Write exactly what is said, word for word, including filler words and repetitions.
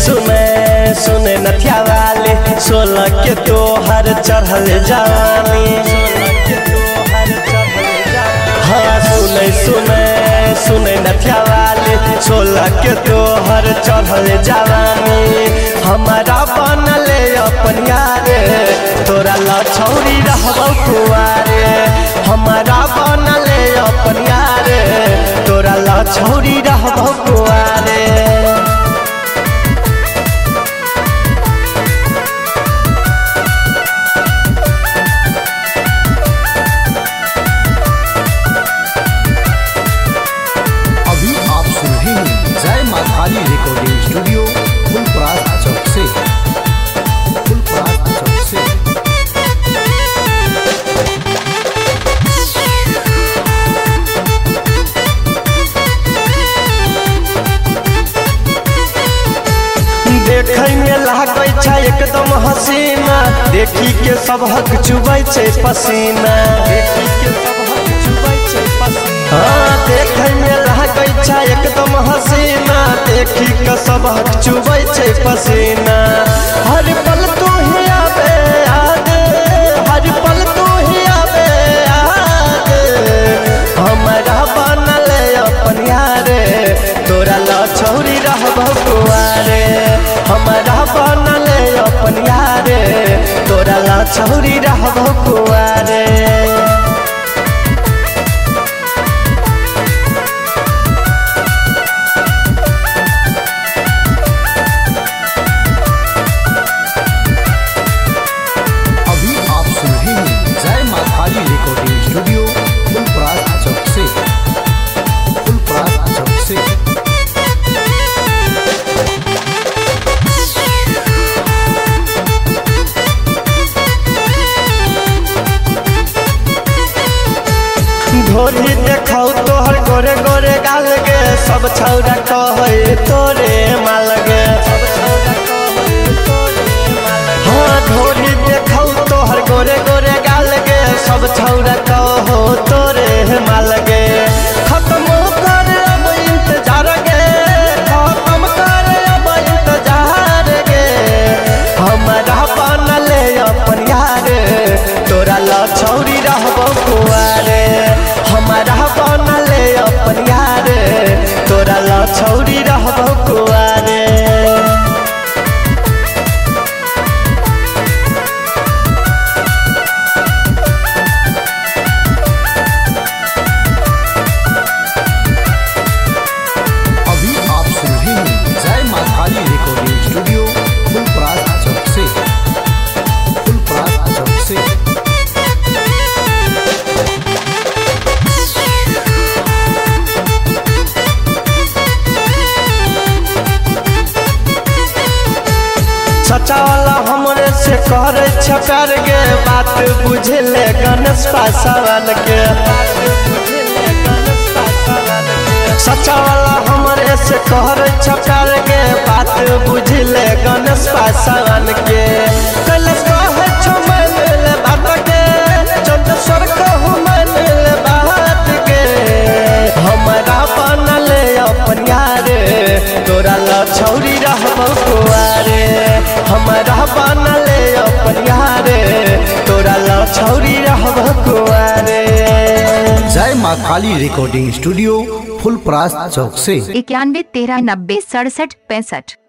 सुने सुने नथिया वाले सोलह के तोहर चढ़ल जवानी। हाँ सुने सुने सुने नथिया वाले सोलह के तोहर चढ़ल जवानी। हमारा बनले अपन यारे तोरा लछौरी रहबौ कुआरे। हमारा बनले अपन यारे तोरा लछौरी रहबौ कुआरे। अभी आप सुन रहे हैं जय मां काली रिकॉर्डिंग स्टूडियो फुलपरास चौक से फुलपरास चौक से। देखै में लागै छै एकदम हसीना, देखी के सब हक चुबै छै पसीना। देखी के सब हक चुबै छै पसीना। हाँ देखै में लागै छै एकदम हसीना, देखी के सब हक चुबै छै पसीना। हर पल तू ही आबे याद, हर पल तू ही आबे याद। हमरा बनल अपन यारे तोरा लछौरी रहबौ कुआरे। हमारा बनल अपन यारे तोरा लछौरी रहबौ कुआरे। अभी आप सुन रहे हैं जय मां काली रिकॉर्डिंग स्टूडियो फुलपरास चौक से फुलपरास चौक से। ढोरी देखौ तोहर गोरे गोरे गाल गे, सब छौरा कहै तोरे माल गे। हाँ ढोरी देखौ तोहर गोरे गोरे गाल गे, सब छौरा कहो तोरे माल गे। खत्म कर अब इंतजार गे, खत्म कर अब इंतजार गे। हमारा बनल अपन यारे तोरा लछौरी रहबौ कुआरे। हमारा बनल अपन यारे तोरा लछौरी रहबौ कुआरे। अभी आप सुन रहे हैं जय मां काली रिकॉर्डिंग स्टूडियो फुलपरास चौक से फुलपरास चौक से। सच्चा वाला हमरे से करे छ प्यार गे, बात बुझले गणेश पासवान के। सच्चा वाला हमरे से करे छ प्यार गे, बात बुझले गणेश पासवान के। कैलाश कहे छ मनल बात के, चंद्रेश्वर कहू मनल बात के। हमरा बनल अपन यारे तोरा लछौरी रहबौ कुआरे। हमारा बनल अपन यारे तोरा लछौरी रहबौ कुआरे। जय मां काली रिकॉर्डिंग स्टूडियो फुलपरास चौक से। इक्यानवे तेरह नब्बे सड़सठ पैंसठ।